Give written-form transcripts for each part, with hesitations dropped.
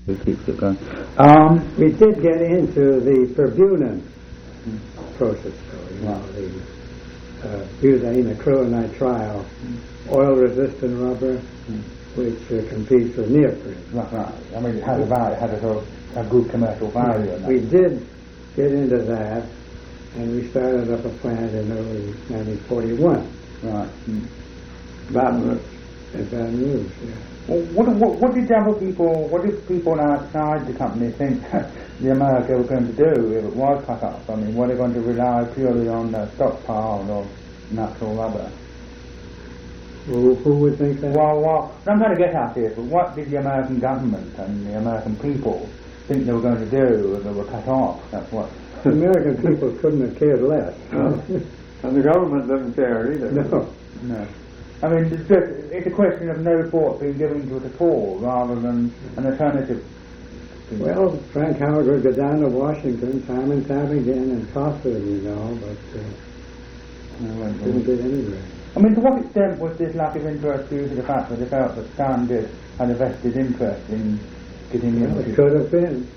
We keep it going. We did get into the perbunan process, though, the butadiene acrylonitrile, oil-resistant rubber, which competes with neoprene. Right. I mean, it had a sort of a good commercial value. We did get into that, and we started up a plant in early 1941. Right. Baton Rouge. At Baton Rouge, yeah. Well, what did people outside the company think the America were going to do if it was cut off? I mean, were they going to rely purely on stockpile of natural rubber? Who would think that? Well, what I'm trying to get at here is, what did the American government and the American people think they were going to do if they were cut off? That's what. The American people couldn't have cared less. And the government didn't care either. No. I mean, it's a question of no thought being given to it at all, rather than an alternative. Well, Frank Howard would go down to Washington time and time again and talk to them, but didn't get anywhere. I mean, to what extent was this lack of interest due to the fact that they felt that Standard had a vested interest in getting into it? It could have been.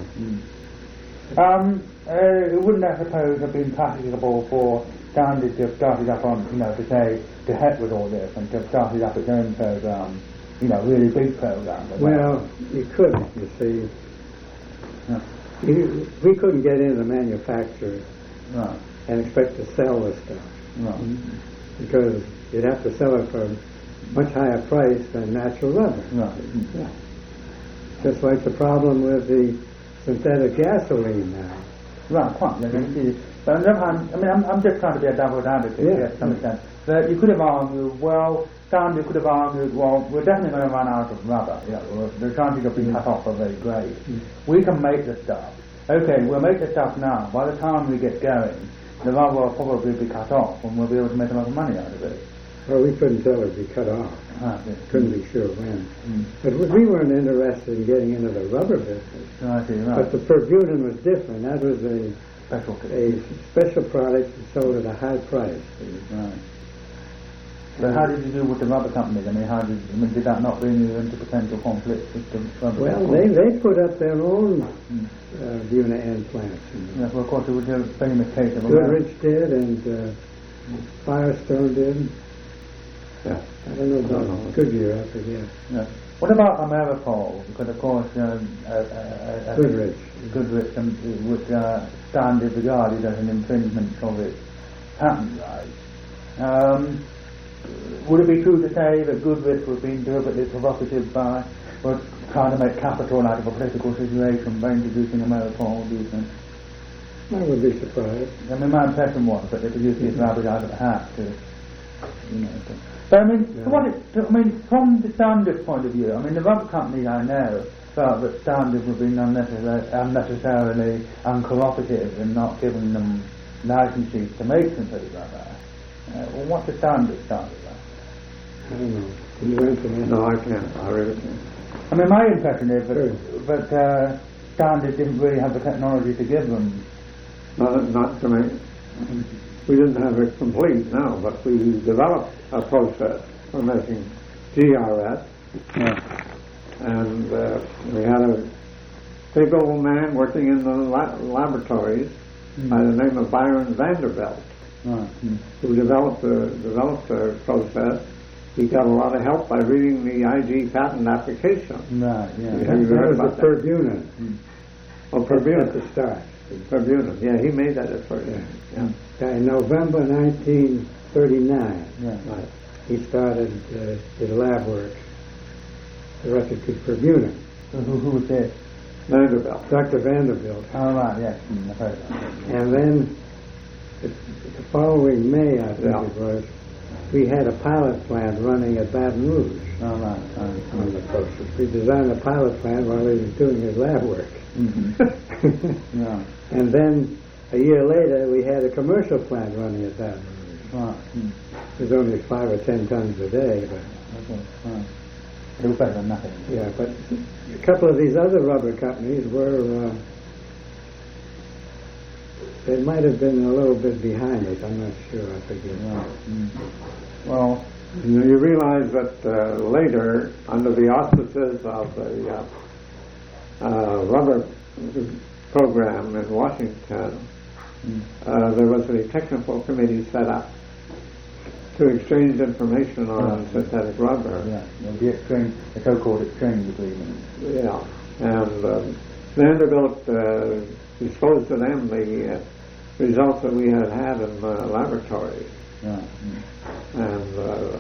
It wouldn't, I suppose, have been practicable for Standard to have started up on, to say, to heck with all this, and to have started up its own program, really big program. Well, you couldn't, you see. Yeah. We couldn't get into the manufacturer and expect to sell this stuff. Right. Because you'd have to sell it for a much higher price than natural rubber. Right. Yeah. Just like the problem with the synthetic gasoline now. Right, quite. But on the other hand, I'm just trying to be a devil's advocate to some extent. But you could have argued, Standard could have argued, we're definitely going to run out of rubber. The chances of being cut off are very great. We can make the stuff. Okay, we'll make the stuff now. By the time we get going, the rubber will probably be cut off, and we'll be able to make a lot of money out of it. Well, we couldn't tell it would be cut off. Yes. Couldn't be sure when. But we weren't interested in getting into the rubber business. I see, right. But the perbunan was different. That was a special product sold at a high price. Right. So how did you do with the rubber companies? Did that not bring you into potential conflict with the rubber companies? Well, they put up their own Buna end plants. Yes, well, of course, it was a famous case of Goodrich did, and Firestone did. Yeah. I don't know about Goodyear, I forget. Yeah. What about Ameripol? Because, of course, Goodrich would Standard regarded as an infringement of its patent rights. Would it be true to say that Goodrich was being deliberately provocative by trying to make capital out of a political situation by introducing Ameripol, do you think? I would be surprised. My impression was that they produced these rabbit out of a hat But from the Standard point of view, the rubber companies I know felt that Standard was being unnecessarily uncooperative in not giving them licenses to make synthetic rubber. What's the Standard start with that? I don't know. Can you answer that? No, I can't. I really can't. My impression is that Standard didn't really have the technology to give them. Not to me. We didn't have it complete, no, but we developed a process for making GRS. Yeah. And we had a big old man working in the laboratories by the name of Byron Vanderbilt, who developed the process. He got a lot of help by reading the IG patent application. Right, yeah. Have you heard about the perbunan? Oh, perbunan. At the start. Perbunan, yeah, he made that at first. Yeah. In November 1939, right. He started his lab work directed to perbunan. Who was this? Vanderbilt. Dr. Vanderbilt. Oh, right, yes. I've heard of that. And then the following May, I think it was, we had a pilot plant running at Baton Rouge. Oh, right. On the process. We designed a pilot plant while he was doing his lab work. Mm-hmm. Yeah. And then a year later, we had a commercial plant running at Baton Rouge. Right. It was only 5 or 10 tons a day, but right. It was better than nothing. Yeah, but a couple of these other rubber companies were. They might have been a little bit behind us. I'm not sure. I forget. Well, you realize that later, under the auspices of the rubber program in Washington, there was a technical committee set up to exchange information on synthetic rubber. Yeah, the so-called exchange agreement. Yeah, and Vanderbilt disclosed to them the results that we had in the laboratory. Yeah. And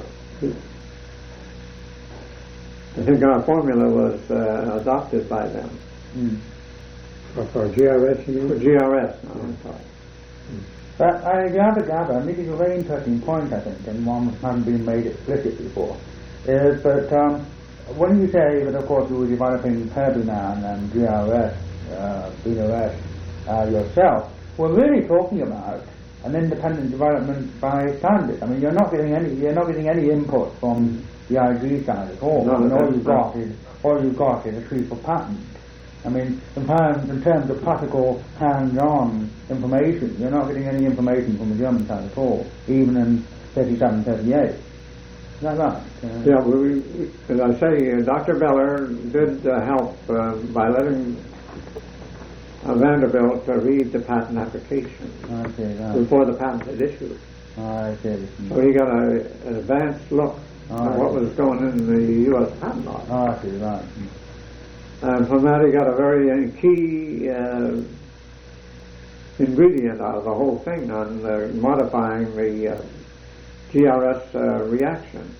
I think our formula was adopted by them. For GRS, you mean? For GRS, no, I'm sorry. But I gather, and this is a very interesting point, I think, and one that hasn't been made explicit before, is that when you say that, of course, you were developing Herbinan and GRS, BNOS yourself, we're really talking about an independent development by Standard. I mean, you're not getting any input from the IG side at all. No, I mean, all you've got is a tree for patent. I mean, in terms of practical hands-on information, you're not getting any information from the German side at all, even in 37, 38. Is that right? Yeah, as I say, Dr. Beller did help by letting Vanderbilt read the patent application before the patent had issued. I see. So he got an advanced look at what was going in the U.S. patent law. I see, right. And from that he got a very key ingredient out of the whole thing on modifying the GRS reaction.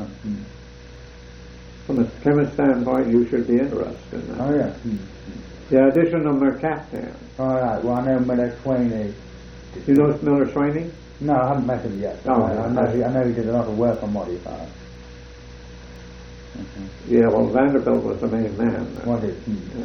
From a chemist standpoint, you should be interested in that. Oh, yeah. The addition of mercaptan. All right. Well, I know Miller Swaney. You know Miller Swaney? No, I haven't met him yet. Oh, I know he did a lot of work on modifiers. Yeah, well, Vanderbilt was the main man. Was it? Yeah.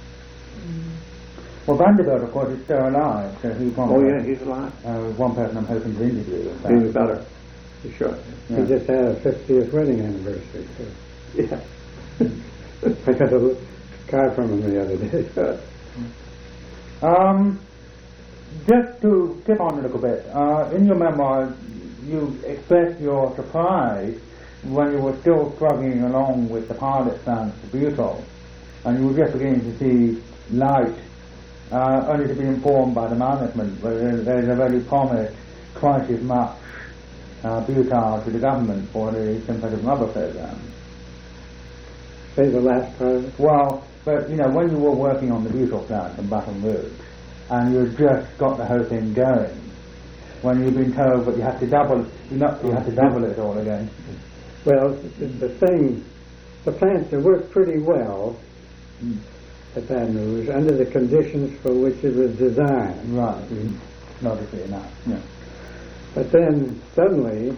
Well, Vanderbilt, of course, is still alive, so he's one. Oh, yeah, he's alive. One person I'm hoping to interview. He's better. He should. Yeah. He just had a 50th wedding anniversary. So. Yeah. I got a card from him the other day. Just to skip on a little bit, in your memoir, you expressed your surprise when you were still struggling along with the pilot plans for Butol, and you were just beginning to see light, only to be informed by the management that there's a very promised twice as much Butol to the government for the synthetic rubber program. Say the last part of it? Well, but you know, when you were working on the Butol plant in Baton Rouge, and you just got the whole thing going, when you've been told that you had to double it all again. Well, the plants have worked pretty well at Baton Rouge under the conditions for which it was designed. Right. Logically enough. Yeah. But then suddenly,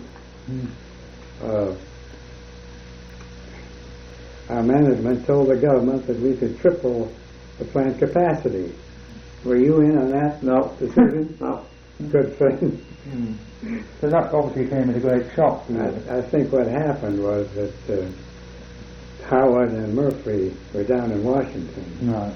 our management told the government that we could triple the plant capacity. Were you in on that decision? No. Good thing. So that obviously came as a great shock to you. I think what happened was that Howard and Murphy were down in Washington. Right.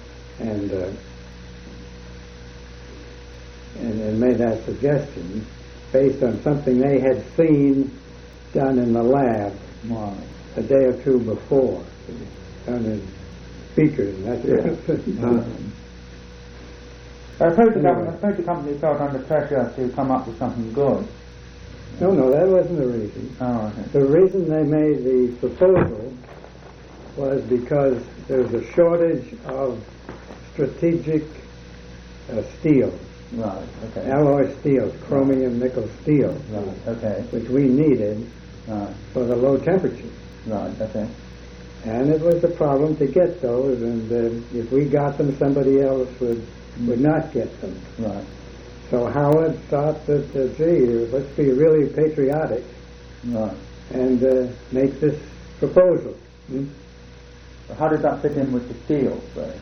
And made that suggestion based on something they had seen done in the lab a day or two before, done in beakers and that sort of thing. I suppose the company felt under pressure to come up with something good. No, that wasn't the reason. Oh, okay. The reason they made the proposal was because there was a shortage of strategic steel. Right, okay. Alloy steels, chromium nickel steel. Right, okay. Which we needed for the low temperatures. Right, okay. And it was a problem to get those, and if we got them, somebody else would not get them. Right. So Howard thought that, gee, let's be really patriotic and make this proposal. How did that fit in with the steel, say?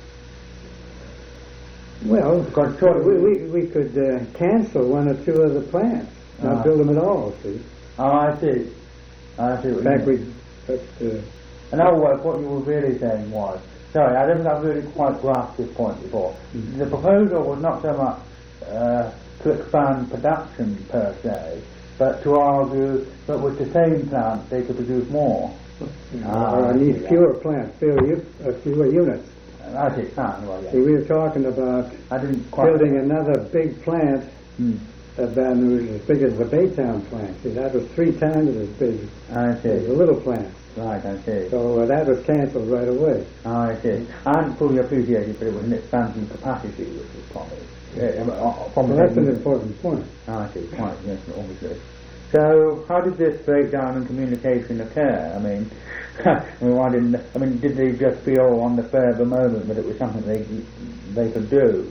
Well, we could cancel one or two of the plants, not build them at all, see? Oh, I see. In fact, in other words, what you were really saying was, sorry, I don't think I've really quite grasped this point before. The proposal was not so much to expand production per se, but to argue that with the same plant they could produce more. I need fewer plants, fewer units. As it sounds, well, See, we were talking about building another big plant at Baton Rouge as big as the Baytown plant. See, that was 3 times as big as the little plant. Right, I see. So that was cancelled right away. I see. I hadn't fully appreciated that it was an expansion capacity, which was probably... Well, that's an important point. I see, quite, yes, obviously. So, how did this breakdown in communication occur? I mean, did they just feel on the spur of the moment that it was something they could do?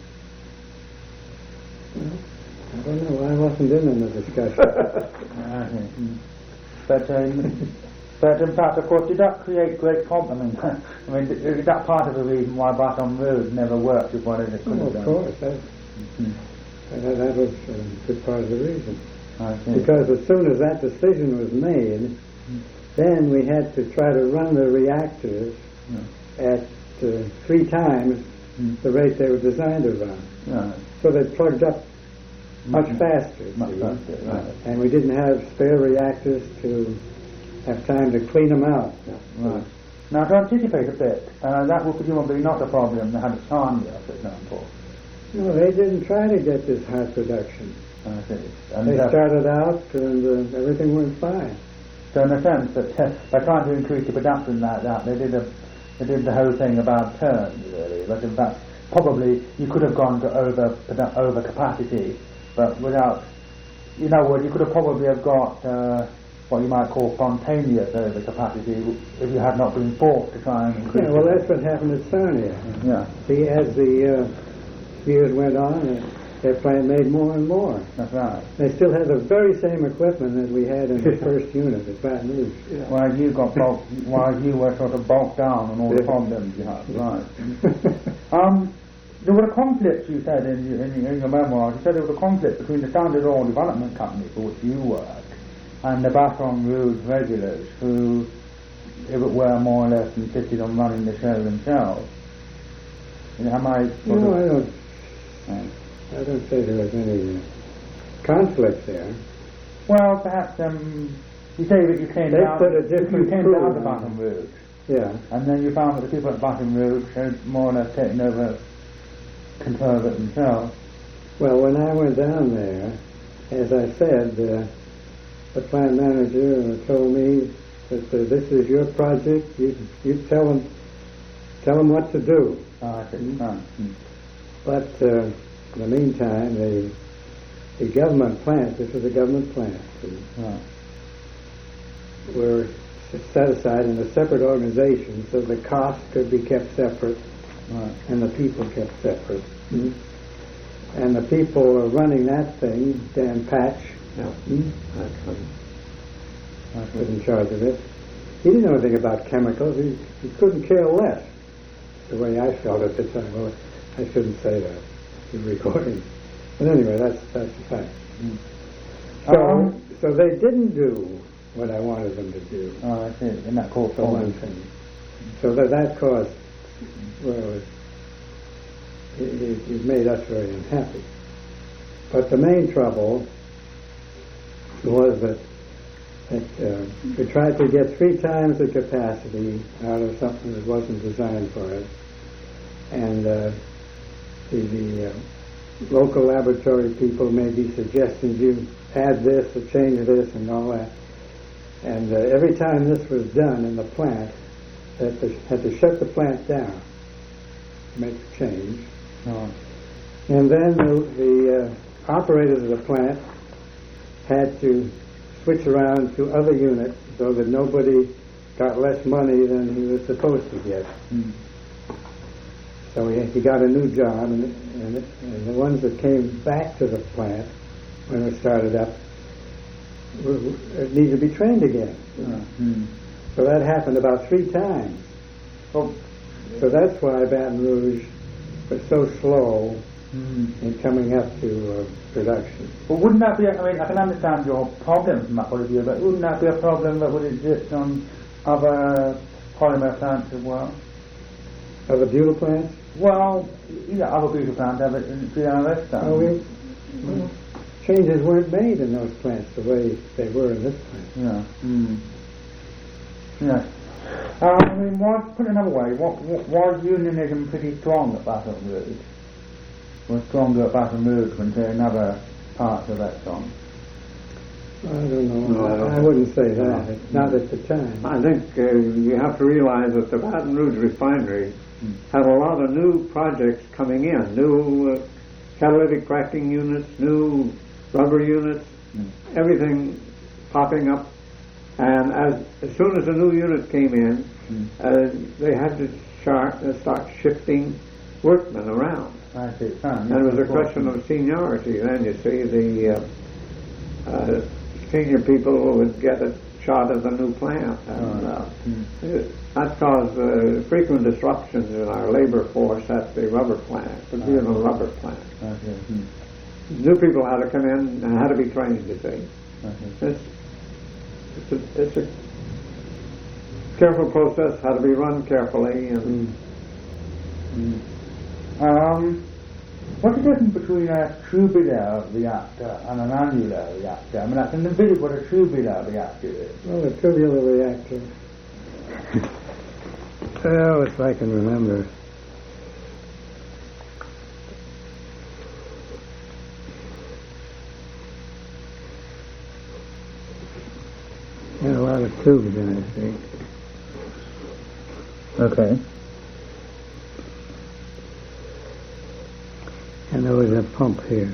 I don't know. I wasn't in the discussion. But in fact, of course, did that create great problems? Is that part of the reason why Baton Rouge never worked as well as it could have done? Of course. That was a good part of the reason. Because as soon as that decision was made, then we had to try to run the reactors at 3 times the rate they were designed to run. So they plugged up much faster. Right. And we didn't have spare reactors to have time to clean them out. Right. Now, to anticipate a bit, that was presumably not a problem they had at Sarnia, for example. No, they didn't try to get this high production. They started out and everything went fine. So in a sense, that by trying to increase the production like that, they did the whole thing about turns, really. But in fact, probably you could have gone to over capacity, but without, you could have probably have got what you might call spontaneous over capacity if you had not been forced to try and increase. Yeah, well, that's what happened at Sarnia. Yeah. See, as the years went on, their plant made more and more. That's right. They still had the very same equipment that we had in the first unit at Baton Rouge. Yeah. While you were sort of bulked down on all the problems you had. Right. There were conflicts, you said in your memoirs. You said there was a conflict between the Standard Oil Development Company, for which you worked, and the Baton Rouge regulars, who, if it were more or less, insisted on running the show themselves. I don't say there was any conflict there. Well, perhaps you say that you came down to Baton Rouge. Yeah. And then you found that the people at Baton Rouge had more or less taken over control of it themselves. Well, when I went down there, as I said, the plant manager told me that this is your project. You tell them what to do. I see. But in the meantime, the government plant, this was a government plant, were set aside in a separate organization so the cost could be kept separate and the people kept separate. And the people running that thing, Dan Patch, was in charge of it. He didn't know anything about chemicals. He couldn't care less, the way I felt at the time. Well, I shouldn't say that in recording. But anyway, that's the fact. So they didn't do what I wanted them to do. Oh, I see. And that called for one thing. So that caused, well, it made us very unhappy. But the main trouble was that we tried to get 3 times the capacity out of something that wasn't designed for it. And the local laboratory people made these suggestions, you add this or change this and all that. And every time this was done in the plant, they had to shut the plant down, make a change. And then the operators of the plant had to switch around to other units so that nobody got less money than he was supposed to get. So he got a new job, and the ones that came back to the plant when it started up needed to be trained again. So that happened about 3 times. So that's why Baton Rouge was so slow in coming up to production. Well, wouldn't that be, I can understand your problem from that point of view, but wouldn't that be a problem that would exist on other polymer plants as well? Other butyl plants? Well, yeah, other butyl plants have it in the changes weren't made in those plants the way they were in this plant. Yeah. Yeah. I mean, put it another way, was unionism pretty strong at Baton Rouge? Was stronger at Baton Rouge than say in other parts of Exxon? I don't know. I wouldn't say that. Not at the time. I think you have to realize that the Baton Rouge refinery had a lot of new projects coming in, new catalytic cracking units, new rubber units, everything popping up. And as soon as a new unit came in, they had to start shifting workmen around. I see. And it was a question of seniority. Then you see the senior people would get a shot at the new plant, and that caused frequent disruptions in our labor force at the rubber plant, particularly the rubber plant. New people had to come in and had to be trained, you see. It's a careful process, had to be run carefully. And what's the difference between a tubular reactor and an annular reactor? I mean, I can envisage what a tubular reactor is. Well, a tubular reactor. Oh, if I can remember. Had a lot of tubes in it, I think. Okay. And there was a pump here.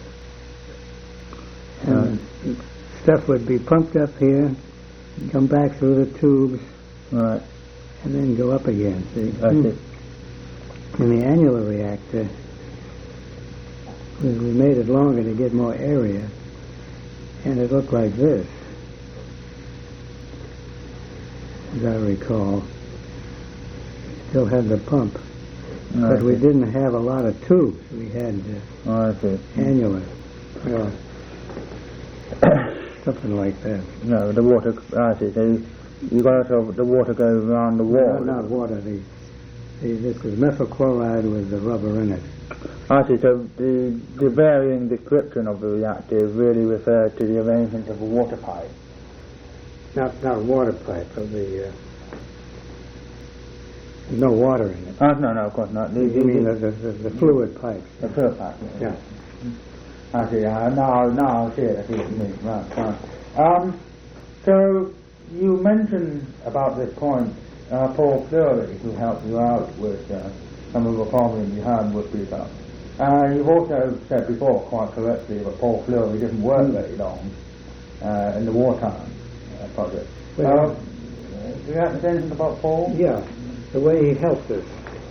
And stuff would be pumped up here, come back through the tubes, Right. and then go up again, see? That's it. In the annular reactor, we made it longer to get more area, and it looked like this, as I recall. Still had the pump, but we didn't have a lot of tubes. We had annular, well, something like that. No, the water, I see. So you got the water go around the wall. No, not water. This was methyl chloride with the rubber in it. I see. So the varying description of the reactor really referred to the arrangement of a water pipe. Not a water pipe, but no water in it. No, of course not. You mean the fluid pipes? The fluid pipe. Yeah. I see. Now I see it. I see what you mean. Right. So you mentioned about this point Paul Fleury, who helped you out with some of the problems you had with people. You've also said before, quite correctly, that Paul Fleury didn't work very long in the wartime project. Do you have to say anything about Paul? Yeah, the way he helped us.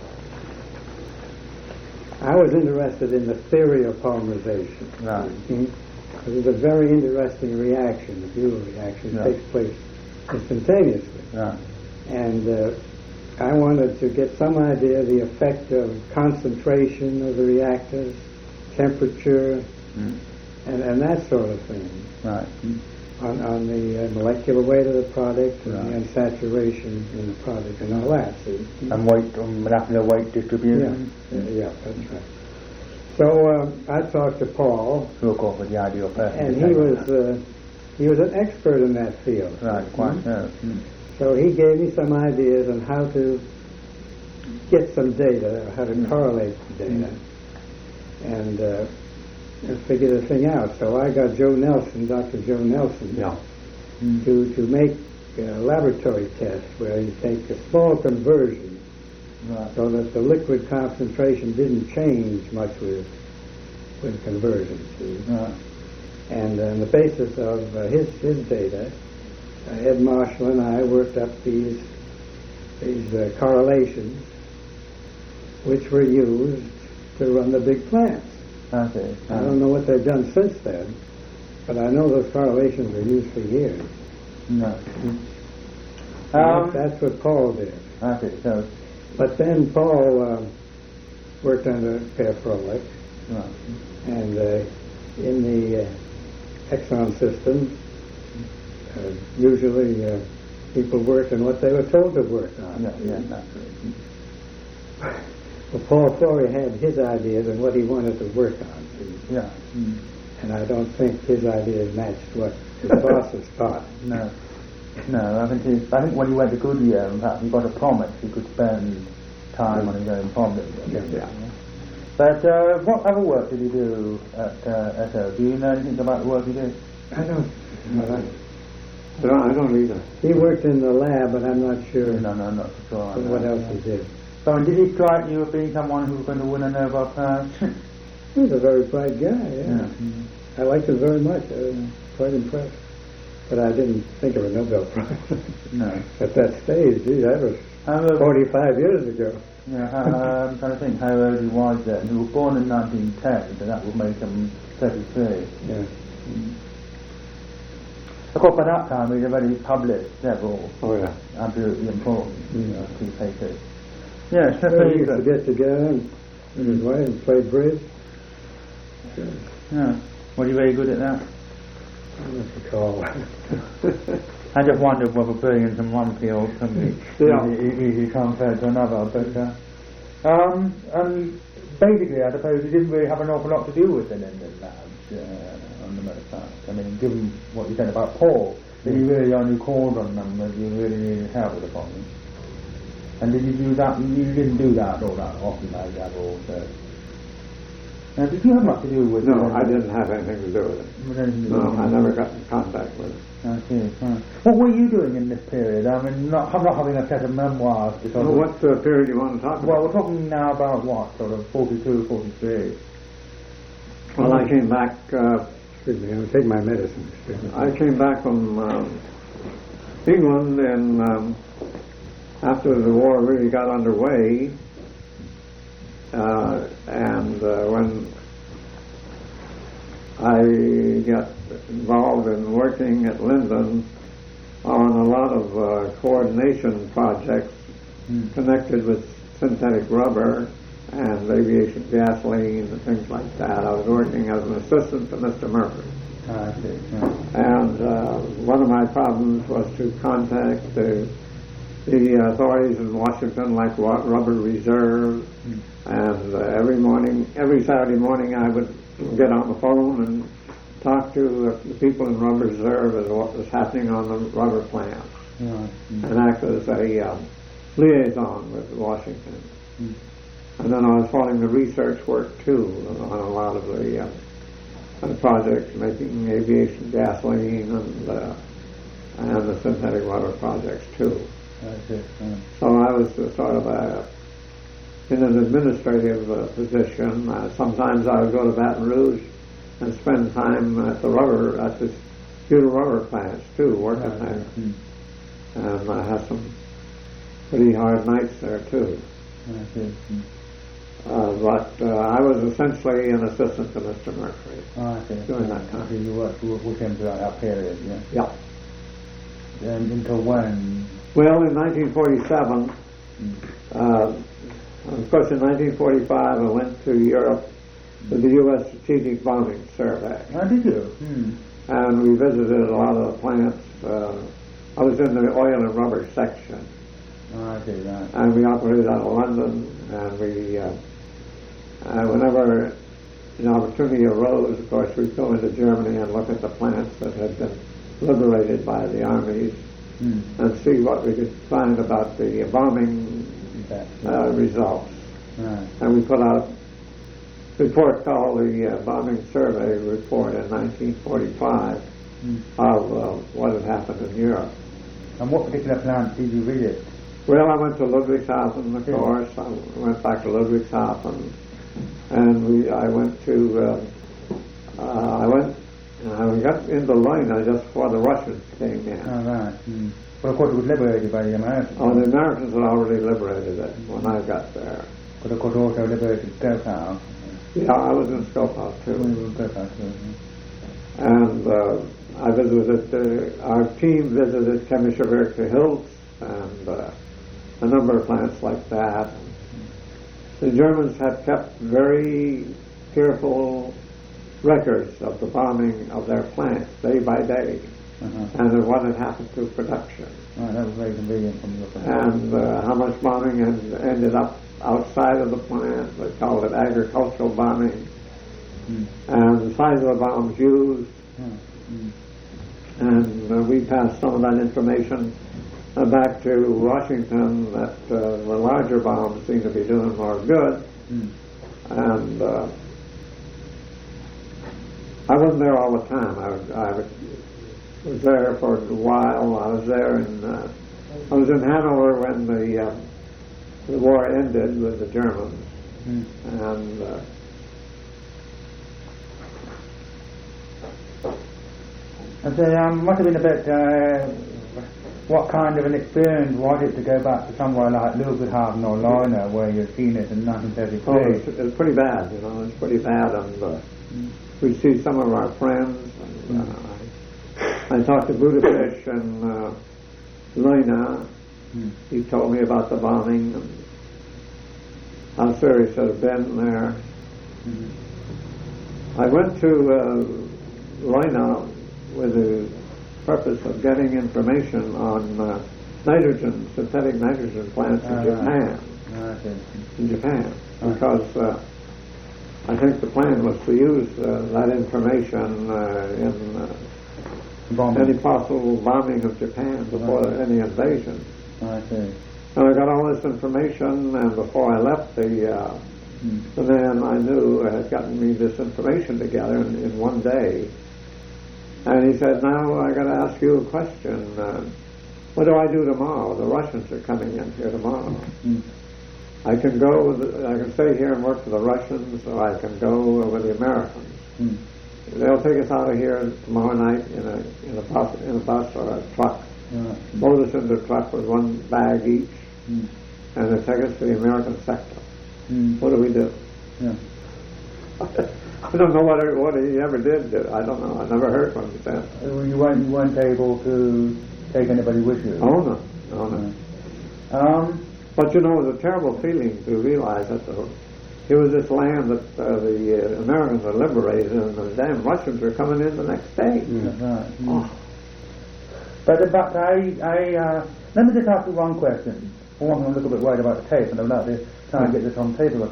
I was interested in the theory of polymerization. Right. It was a very interesting reaction. The Buell reaction takes place instantaneously. Right. And I wanted to get some idea of the effect of concentration of the reactors, temperature, and that sort of thing. Right. On the molecular weight of the product, and the unsaturation in the product, and all that. See? And molecular weight distribution. Yeah, that's right. So I talked to Paul, who of course was the ideal person, and he was an expert in that field. Right, quite so. So he gave me some ideas on how to get some data, how to correlate the data, and figure the thing out. So I got Joe Nelson, Dr. Joe Nelson, to make a laboratory test where you take a small conversion so that the liquid concentration didn't change much with conversion. And on the basis of his data, Ed Marshall and I worked up these correlations which were used to run the big plants. Okay. I don't know what they've done since then, but I know those correlations were used for years. No. That's what Paul did. Okay, so. But then Paul worked under Per Froelich, and in the Exxon system, usually people work on what they were told to work on. Yeah, absolutely. Well, Paul Fleury had his ideas and what he wanted to work on. Yeah. And I don't think his ideas matched what his bosses thought. No. No, I think when he went to Goodyear, in fact, he got a promise he could spend time on his own problem. Yeah. But what other work did he do at Esso? Do you know anything about the work he did? I don't. I don't either. He worked in the lab, but I'm not sure No, not sure. what else he did. So, did he strike you as being someone who was going to win a Nobel Prize? He was a very bright guy. Yeah. Mm-hmm. I liked him very much. I was quite impressed. But I didn't think of a Nobel Prize No. at that stage. Gee, that was 45 years ago. Yeah, I'm trying to think how old he was then. He was born in 1910, so that would make him 33. Yeah. Of course, by that time, he'd already published several absolutely important key papers. Yes, that's Well, very he used to good. get together with his wife and play bridge. Yeah. Was he very good at that? I don't recall. I just wondered whether brilliance in one field can be easily transferred to another. But basically, I suppose he didn't really have an awful lot to do with the Linden labs on the motorcycle. I mean, given what you said about Paul, that he really only called on them when you really needed help with the problem. And did you do that? You didn't do that all that often, I gather, also. Now, did you have much to do with it? No, I didn't have anything to do with it. No, I never got in contact with it. I see. What were you doing in this period? I mean, I'm not having a set of memoirs. Because What period do you want to talk about? Well, we're talking now about what, sort of 42, 43. Well, I came back. Excuse me, I'll take my medicine. I came back from England, and after the war really got underway, and when I got involved in working at Linden on a lot of coordination projects connected with synthetic rubber and aviation gasoline and things like that. I was working as an assistant to Mr. Murphy. I see. And one of my problems was to contact the authorities in Washington, like Rubber Reserve, and every Saturday morning I would get on the phone and talk to the people in Rubber Reserve as what was happening on the rubber plants, and act as a liaison with Washington. And then I was following the research work too on a lot of the projects making aviation gasoline and the synthetic rubber projects too. So I was sort of in an administrative position. Sometimes I would go to Baton Rouge and spend time at the few rubber plants too, working there. And I had some pretty hard nights there too. But I was essentially an assistant to Mr. Murphy during that time. So you worked with him throughout that period, Yeah. And until when? Well, in 1947, of course, in 1945, I went to Europe to the U.S. Strategic Bombing Survey. Oh, did you? And we visited a lot of the plants. I was in the oil and rubber section. Oh, I see that. And we operated out of London, and we, whenever an opportunity arose, of course, we'd go into Germany and look at the plants that had been liberated by the armies and see what we could find about the bombing results. Right. And we put out a report called the Bombing Survey Report in 1945 of what had happened in Europe. And what particular plants did you visit? Well, I went to Ludwigshafen, of course. I went back to Ludwigshafen, and I got into Leuna just before the Russians came in. Oh, right. But of course it was liberated by the Americans. Oh, the Americans had already liberated it when I got there. But of course also liberated Skopau. Yeah, I was in Skopau too. And I visited, our team visited Chemische Hills and a number of plants like that. The Germans had kept very careful records of the bombing of their plants day by day, and of what had happened to production. That was very convenient from your point. And how much bombing had ended up outside of the plant. They called it agricultural bombing. And the size of the bombs used. and we passed some of that information back to Washington that the larger bombs seem to be doing more good. And I wasn't there all the time. I was there for a while. I was there I was in Hanover when the war ended with the Germans, and must have been a bit. What kind of an experience was it to go back to somewhere like Ludwigshafen or Leuna, where you'd seen it in 1933? Oh, it was pretty bad. It was pretty bad, and we'd see some of our friends. And, I talked to Budafish and Leuna. He told me about the bombing and how serious it had been there. I went to Leuna with the purpose of getting information on synthetic nitrogen plants in Japan. In Japan, because I think the plan was to use that information in any possible bombing of Japan before any invasion. And I got all this information, and before I left, the man I knew had gotten me this information together in one day. And he said, "Now I got to ask you a question. What do I do tomorrow? The Russians are coming in here tomorrow. I can I can stay here and work for the Russians, or I can go with the Americans. They'll take us out of here tomorrow night in a bus or a truck. Load us into a truck with one bag each, and they'll take us to the American sector. What do we do?" I don't know what he ever did do. I don't know. I never heard from him since. You weren't able to take anybody with you? Oh, no. But you know, it was a terrible feeling to realize that here was this land that the Americans had liberated, and the damn Russians were coming in the next day. But in fact, let me just ask you one question. For one, I'm a little bit worried about the tape, and I'd like to try and get this on paper.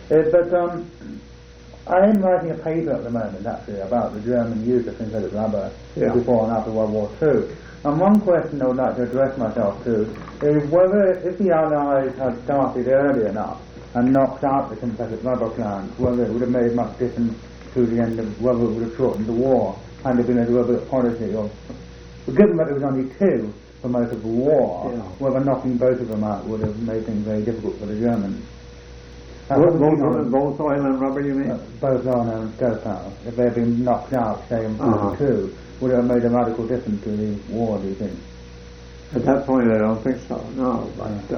I am writing a paper at the moment, actually, about the German use of synthetic rubber before and after World War II. And one question I would like to address myself to is whether, if the Allies had started early enough and knocked out the synthetic rubber plants, whether it would have made much difference to the end of, whether it would have shortened the war, and there been a deliberate policy of, given that there was only two for most of the war, whether knocking both of them out would have made things very difficult for the Germans. Both oil and rubber, you mean? Both oil and Skopau. If they had been knocked out, say, in 1942, would it have made a radical difference to the war, do you think? At that point, I don't think so, no. But,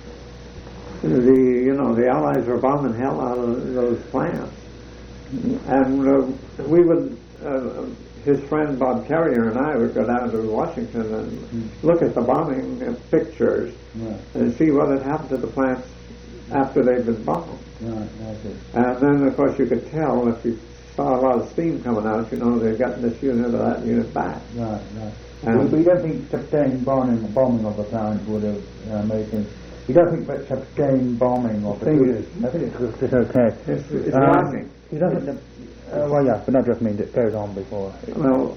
the Allies were bombing hell out of those plants. And we would, his friend Bob Carrier and I would go down to Washington and look at the bombing pictures and see what had happened to the plants after they'd been bombed. And then, of course, you could tell if you saw a lot of steam coming out, they'd gotten this unit or that unit back. But you don't think sustained bombing of the plant would have made things... You don't think that sustained bombing of the plant... I think it's okay. It's lasting. You don't think that... but that just means it goes on before. Well,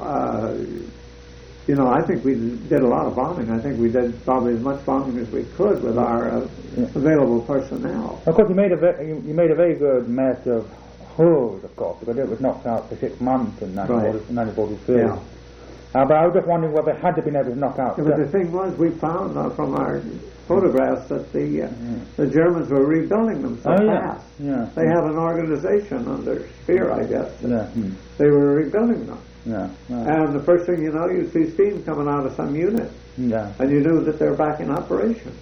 I think we did a lot of bombing. I think we did probably as much bombing as we could with our available personnel. Of course, you made a very good mess of hulls, of course, because it was knocked out for 6 months in 1943. But I was just wondering whether it had to been able to knock out. But the thing was, we found from our photographs that the Germans were rebuilding them so fast. They had an organization under Speer, I guess. They were rebuilding them. And the first thing you know, you see steam coming out of some unit. And you knew that they're back in operation.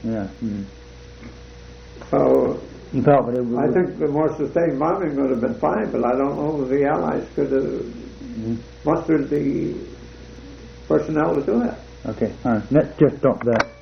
So I think the more sustained bombing would have been fine, but I don't know if the Allies could have mustered the personnel to do it. Okay, let's just stop there.